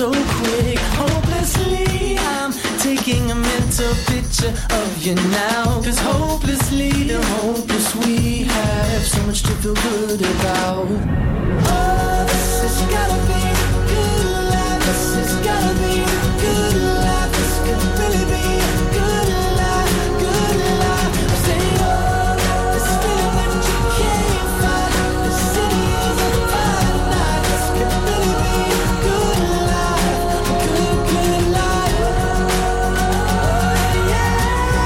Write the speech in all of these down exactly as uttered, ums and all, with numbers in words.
so quick. Hopelessly, I'm taking a mental picture of you now. Cause hopelessly, the hopeless we have so much to feel good about. Oh, this has gotta be good life. This has gotta be good life. This could really be good life, good life. I say, oh, this feeling that you can't fight. The city is on fire tonight. This could really be good life, good, good life. Oh, yeah.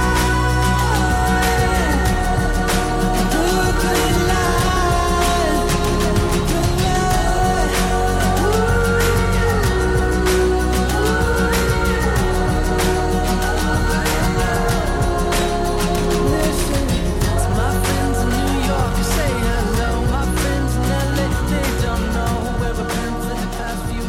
Good, good life. Good life. Listen, to my friends in New York, you say hello. My friends in L A, they don't know where we've been for the past few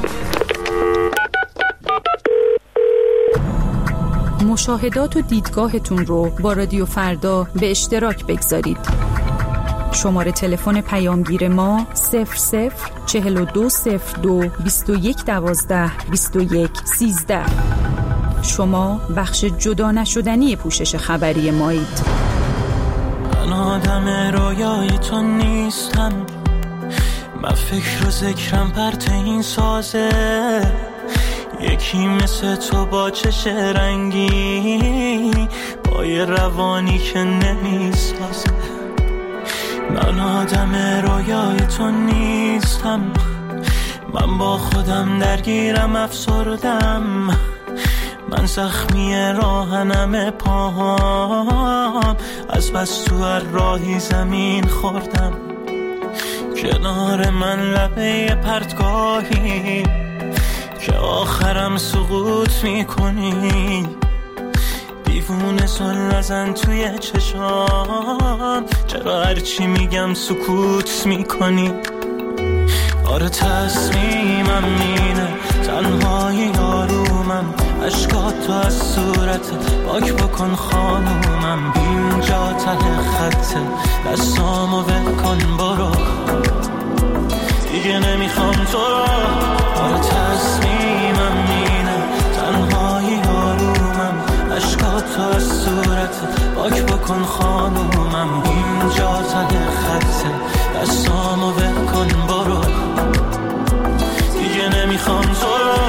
years. مشاهدات و دیدگاهتون رو با رادیو فردا به اشتراک بگذارید. شماره تلفن پیامگیر ما صفر صفر چهل و دو صفر دو بیست و یک دوازده بیست و یک سیزده. شما بخش جدا نشدنی پوشش خبری مایید. من آدم رویای تو نیستم، من فکر و ذکرم پرت این سازه. یکی مثل تو با چش رنگی، با یه روانی که نمیسازه. من آدم رویای تو نیستم، من با خودم درگیرم افسردم. من زخمی راهنم پاهام، از بس تو هر راهی زمین خوردم. کنار من لبه پرتگاهی که آخرم سقوط میکنی. دیوونه سل نزن توی چشام، چرا هرچی میگم سکوت میکنی. آره تصمیمم اینه، تنهایی آرومم. اشکاتو از صورت پاک بکن خانومم. اینجا ته خطه، دستامو ول کن برو، دیگه نمیخوام تو رو. آره تصمیمم اینه، تنهایی آرومم. اشکاتو از صورت پاک بکن خانومم. اینجا ته خطه، دستامو ول کن برو، دیگه نمیخوام تو رو.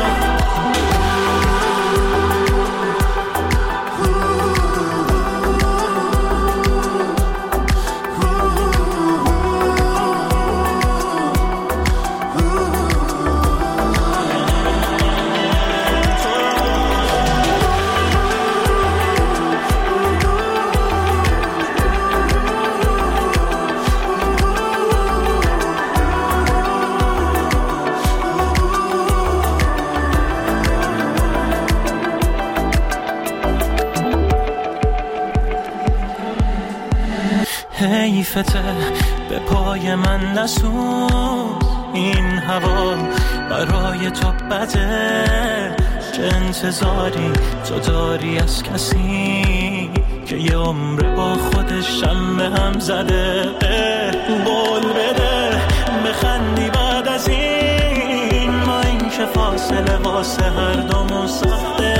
حیفته به پای من نسون، این هوا برای تو بده. چه انتظاری تو داری از کسی که یه عمر با خودش هم به هم زده؟ قول بده بخندی بعد از این، با این که فاصله واسه هر دومون سخته.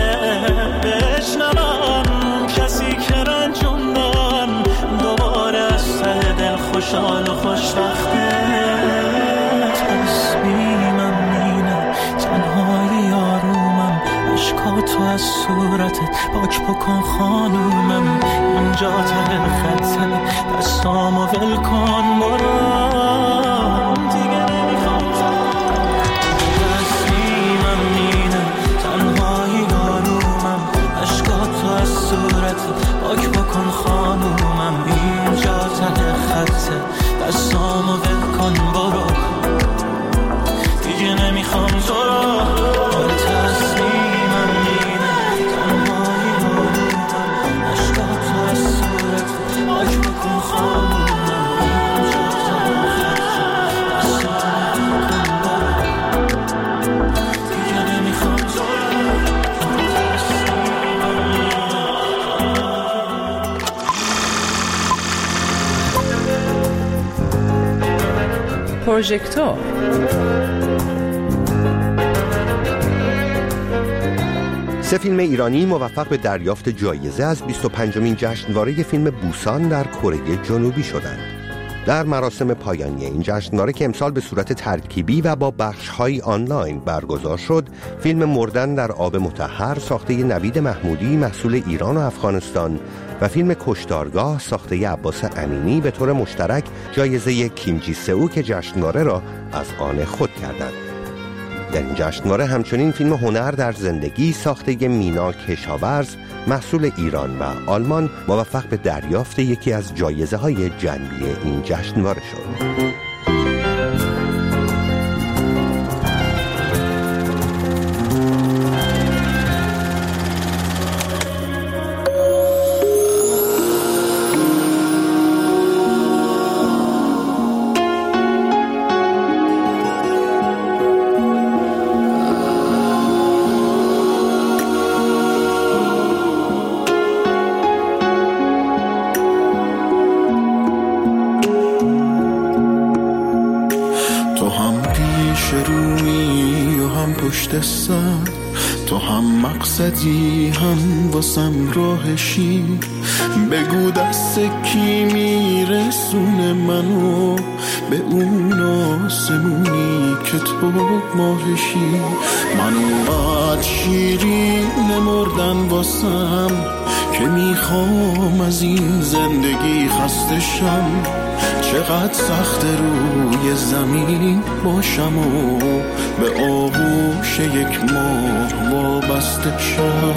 بشنوم کسی که رنجوندن دوباره از ته دل خوشحال و خوشبخته. تصمیمم اینه، تنهایی آرومم. اشکاتو از صورتت پاک بکن خانومم. اینجا ته خطه، دستامو ول کن برو، دیگه نمیخوام تو. تصمیمم اینه، تنهایی آرومم. اشکاتو از صورتت پاک بکن خانومم. اینجا ته خطه، دستامو ول کن برو، دیگه نمیخوام تو رو. آره تصمیمم اینه، تنهایی آرومم. اشکاتو از صورتت پاک بکن خانومم. اینجا ته خطه، دستامو ول کن برو، دیگه نمیخوام تو رو. پروژکتور سه فیلم ایرانی موفق به دریافت جایزه از بیست و پنجمین جشنواره فیلم بوسان در کره جنوبی شدند. در مراسم پایانی این جشنواره که امسال به صورت ترکیبی و با بخش‌های آنلاین برگزار شد، فیلم مردن در آب مطهر ساخته نوید محمودی محصول ایران و افغانستان و فیلم کشتارگاه ساخته عباس امینی به طور مشترک جایزه کیمجی سئوک جشنواره را از آن خود کردند. در این جشنواره همچنین فیلم هنر در زندگی ساخته مینا کشاورز محصول ایران و آلمان موفق به دریافت یکی از جایزه‌های جنبی این جشنواره شد. تو هم مقصدی هم واسم راهشی، بگو دست کی میرسونه منو به اون آسمونی که تو ماهشی. منو قد شیرین مردن واسم که میخوام از این زندگی خستشم. چقدر سخت روی زمین باشم و به آغوش یک ماه وابسته شم.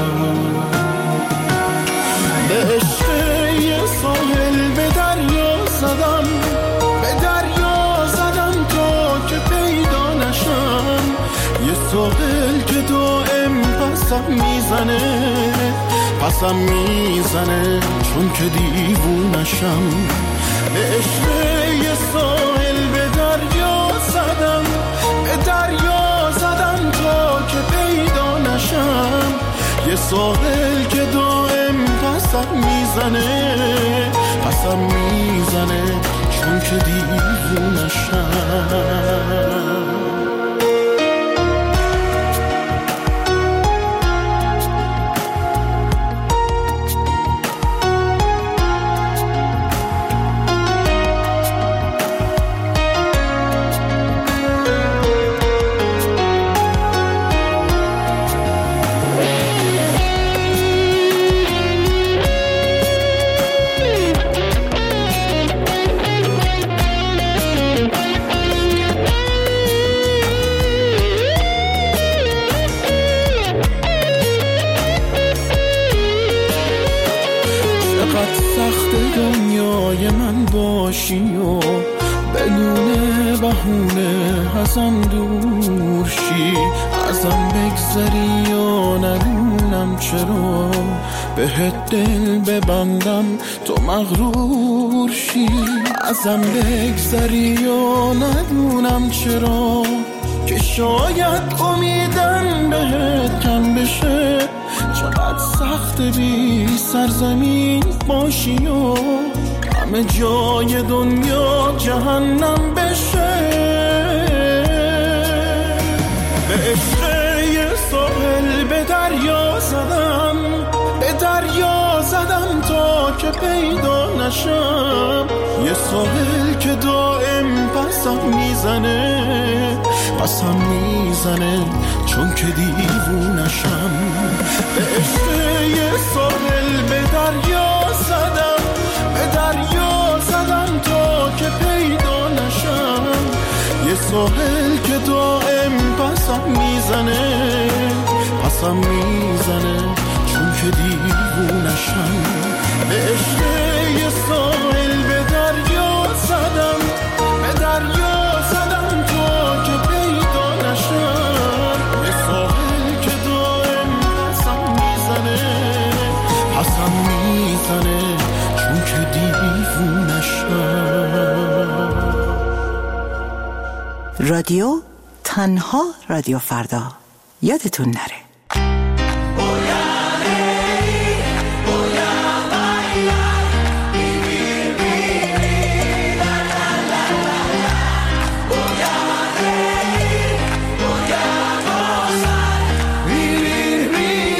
به عشق یه ساحل به دریا زدم، به دریا زدم تا که پیدا نشم. یه ساحل که دائم پسم میزنه، پسم میزنه چون که دیوونشم. به عشق یه ساحل به دریا زدم، به دریا زدم تا که پیدا نشم. یه ساحل که دائم پسم میزنه، پسم میزنه چون که دیوونشم. و بدون بهونه ازم دور شی، ازم بگذری یا ندونم چرا بهت دل ببندم تو مغرور شی. ازم بگذری یا ندونم چرا که شاید امیدم بهت کم بشه. چقدر سخت بی سرزمین باشی و همه جای دنیا جهنم بشه. به عشق یه ساحل به دریا زدم، به دریا زدم تا که پیدا نشم. یه ساحل که دائم پسم میزنه، پسم میزنه چون که دیوونشم. به عشق یه ساحل به دریا زدم، به دریا زدم تا که پیدا نشم. یه ساحل که دائم پسم میزنه، پسم میزنه چون که دیوونشم. به عشق یه ساحل به دریا زدم، به دریا زدم تا که پیدا نشم. یه ساحل که دائم پسم میزنه، پسم میزنه چون که دیوونشم. رادیو تنها رادیو فردا، یادتون نره. Be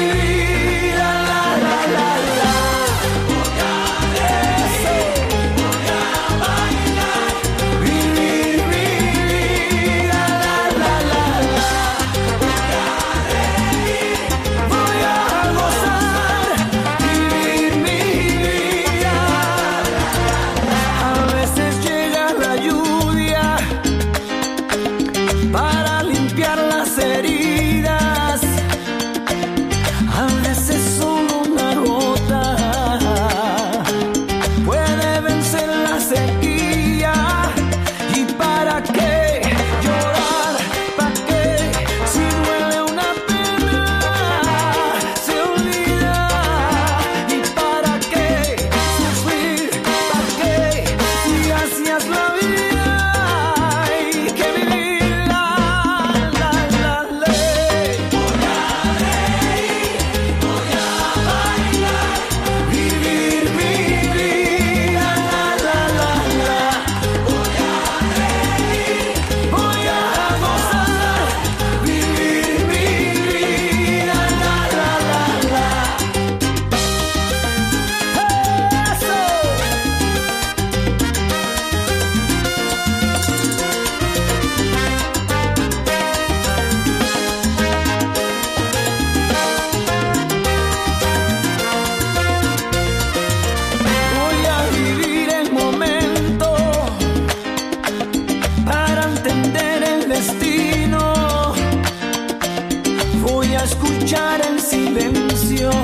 silencio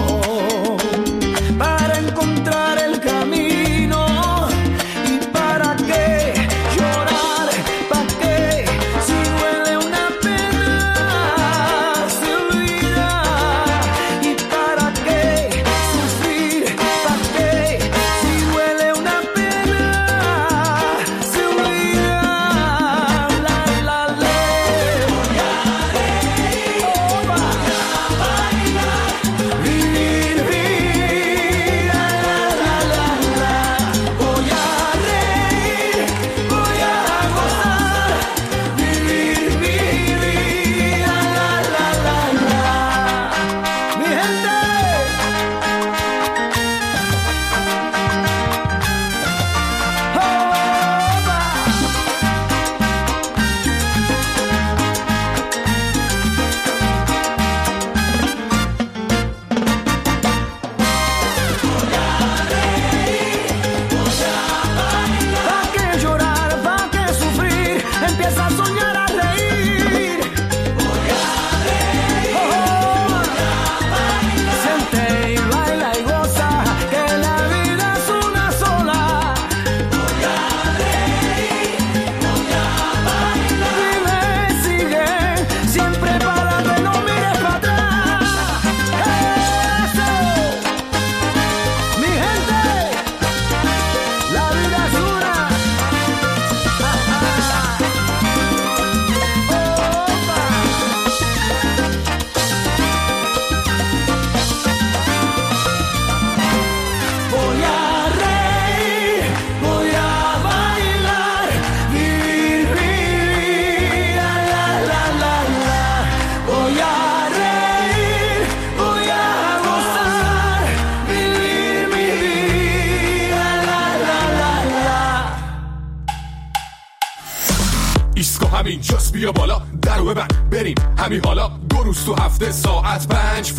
para encontrar el camino. ¿Y para qué llorar? ¿Para qué? Si duele una pena se olvida. ¿Y para qué sufrir? ¿Para qué? Si duele una pena se olvida. La la la. Voy a reír, voy a bailar, vivir, vivir. La la la la. Voy a reír, voy a gozar, vivir, vivir. La la la la. Mi gente. ¿Pa' qué llorar? ¿Pa' qué sufrir? Empieza a soñar, a reír. Voy a reír, voy a bailar. Siente y baila y goza, que la vida es una sola. Voy a reír, voy a bailar. Vive, sigue, siempre para adelante, no mires para atrás. Eso, mi gente. La vida es una. Voy a reír, voy a bailar, vivir, vivir. La la la la la. Voy a reír, voy a gozar, vivir, vivir. La la la la la. ایستگاه همین جاست بیا بالا درو ببند بریم همین حالا دو روز تو هفته ساعت پنج